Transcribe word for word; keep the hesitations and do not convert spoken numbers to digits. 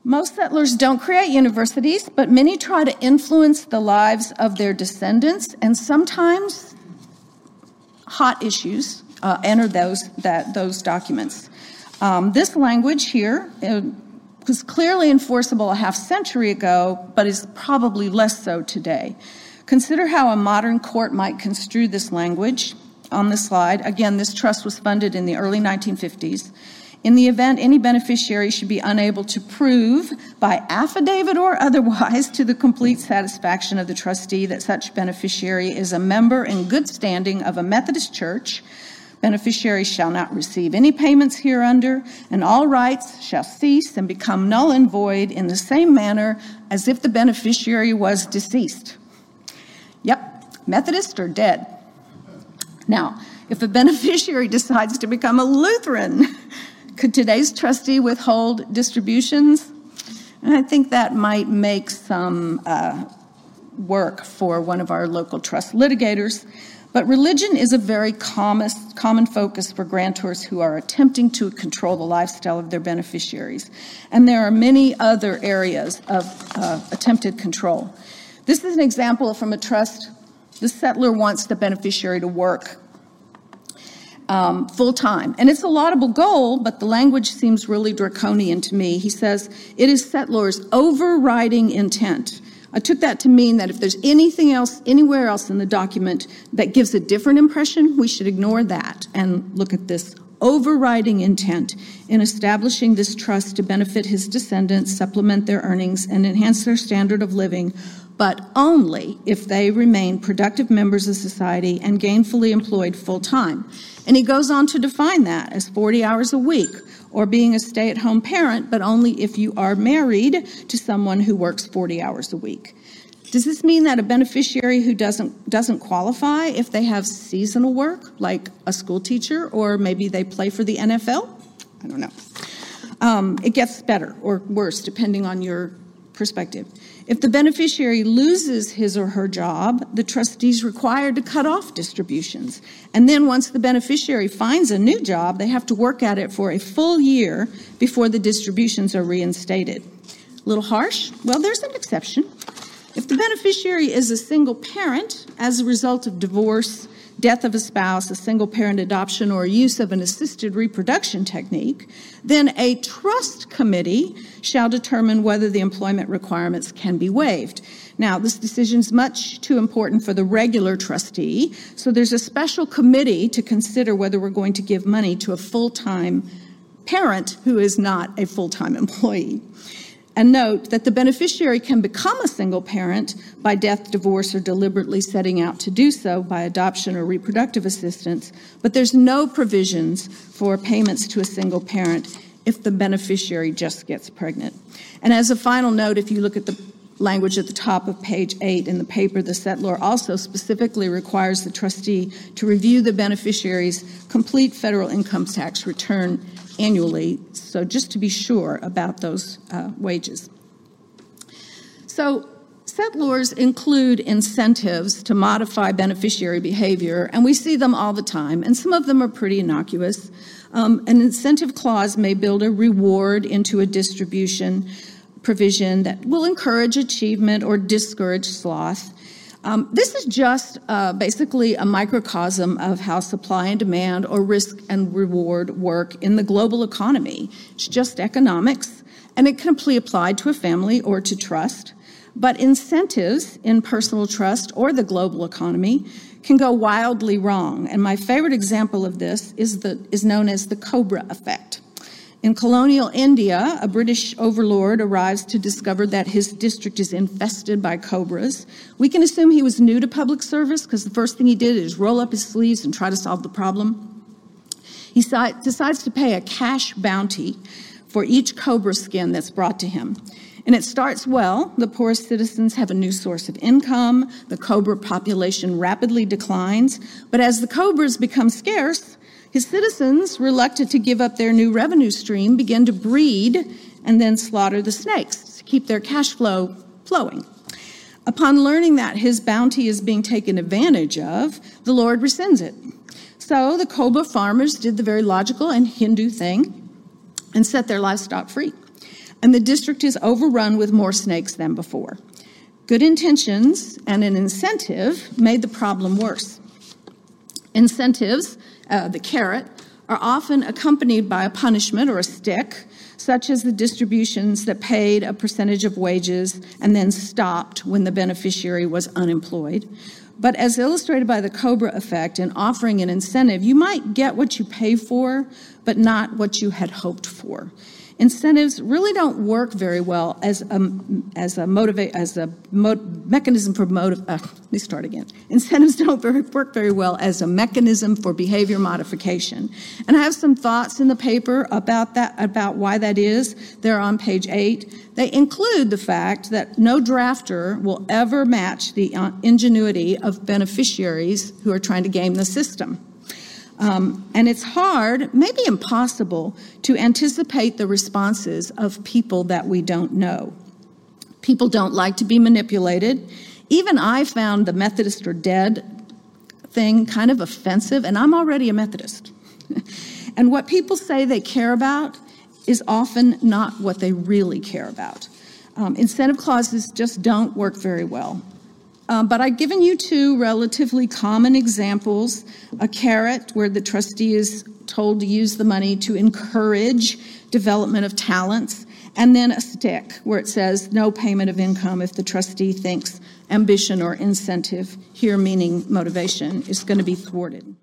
Most settlers don't create universities, but many try to influence the lives of their descendants, and sometimes hot issues uh, enter those, that, those documents. Um, this language here uh, was clearly enforceable a half century ago, but is probably less so today. Consider how a modern court might construe this language on the slide. Again, this trust was funded in the early nineteen fifties. In the event any beneficiary should be unable to prove by affidavit or otherwise to the complete satisfaction of the trustee that such beneficiary is a member in good standing of a Methodist church, beneficiary shall not receive any payments hereunder, and all rights shall cease and become null and void in the same manner as if the beneficiary was deceased. Yep, Methodist or dead. Now, if a beneficiary decides to become a Lutheran, could today's trustee withhold distributions? And I think that might make some uh, work for one of our local trust litigators. But religion is a very common, common focus for grantors who are attempting to control the lifestyle of their beneficiaries. And there are many other areas of uh, attempted control. This is an example from a trust. The settlor wants the beneficiary to work Um, full-time. And it's a laudable goal, but the language seems really draconian to me. He says, it is settlor's overriding intent. I took that to mean that if there's anything else, anywhere else in the document that gives a different impression, we should ignore that and look at this overriding intent in establishing this trust to benefit his descendants, supplement their earnings, and enhance their standard of living, but only if they remain productive members of society and gainfully employed full-time. And he goes on to define that as forty hours a week, or being a stay-at-home parent, but only if you are married to someone who works forty hours a week. Does this mean that a beneficiary who doesn't doesn't qualify if they have seasonal work, like a school teacher, or maybe they play for the N F L? I don't know. Um, it gets better or worse, depending on your perspective. If the beneficiary loses his or her job, the trustee is required to cut off distributions. And then once the beneficiary finds a new job, they have to work at it for a full year before the distributions are reinstated. A little harsh? Well, there's an exception. If the beneficiary is a single parent as a result of divorce, death of a spouse, a single parent adoption, or use of an assisted reproduction technique, then a trust committee shall determine whether the employment requirements can be waived. Now, this decision is much too important for the regular trustee, so there's a special committee to consider whether we're going to give money to a full-time parent who is not a full-time employee. And note that the beneficiary can become a single parent by death, divorce, or deliberately setting out to do so by adoption or reproductive assistance, but there's no provisions for payments to a single parent if the beneficiary just gets pregnant. And as a final note, if you look at the language at the top of page eight in the paper, the settlor also specifically requires the trustee to review the beneficiary's complete federal income tax return annually, so just to be sure about those uh, wages. So settlors include incentives to modify beneficiary behavior, and we see them all the time, and some of them are pretty innocuous. Um, an incentive clause may build a reward into a distribution provision that will encourage achievement or discourage sloth. Um, this is just uh, basically a microcosm of how supply and demand or risk and reward work in the global economy. It's just economics, and it can be applied to a family or to trust. But incentives in personal trust or the global economy can go wildly wrong. And my favorite example of this is, the, is known as the Cobra effect. In colonial India, a British overlord arrives to discover that his district is infested by cobras. We can assume he was new to public service because the first thing he did is roll up his sleeves and try to solve the problem. He si- decides to pay a cash bounty for each cobra skin that's brought to him. And it starts well. The poorest citizens have a new source of income. The cobra population rapidly declines. But as the cobras become scarce, his citizens, reluctant to give up their new revenue stream, begin to breed and then slaughter the snakes to keep their cash flow flowing. Upon learning that his bounty is being taken advantage of, the Lord rescinds it. So the cobra farmers did the very logical and Hindu thing and set their livestock free. and the district is overrun with more snakes than before. Good intentions and an incentive made the problem worse. Incentives, uh, the carrot, are often accompanied by a punishment or a stick, such as the distributions that paid a percentage of wages and then stopped when the beneficiary was unemployed. But as illustrated by the Cobra effect, in offering an incentive, you might get what you pay for, but not what you had hoped for. Incentives really don't work very well as a, as a, motivate, as a mo- mechanism for motive. Uh, let me start again. Incentives don't very, work very well as a mechanism for behavior modification. And I have some thoughts in the paper about that, about why that is. They're on page eight. They include the fact that no drafter will ever match the ingenuity of beneficiaries who are trying to game the system. Um, and it's hard, maybe impossible, to anticipate the responses of people that we don't know. People don't like to be manipulated. Even I found the Methodist are dead thing kind of offensive, and I'm already a Methodist. And what people say they care about is often not what they really care about. Um, incentive clauses just don't work very well. Um, but I've given you two relatively common examples, a carrot where the trustee is told to use the money to encourage development of talents, and then a stick where it says no payment of income if the trustee thinks ambition or incentive, here meaning motivation, is going to be thwarted.